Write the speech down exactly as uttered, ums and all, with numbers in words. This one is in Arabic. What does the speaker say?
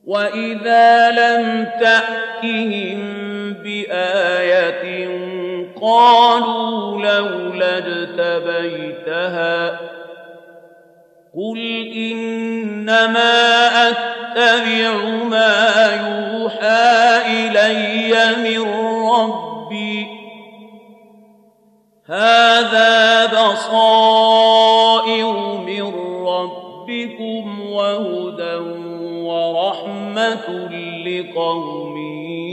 وَإِذَا لَمْ تَأْتِهِم بِآيَةٍ قَالُوا لَوْلَا اجْتَبَيْتَهَا قُلْ إِنَّمَا أَتَّبِعُ مَا يُوحَىٰ إِلَيَّ مِن رَّبِّي ۚ هَٰذَا بَصَائِرُ مِن رَّبِّكُمْ وَهُدًى وَرَحْمَةٌ لِّقَوْمٍ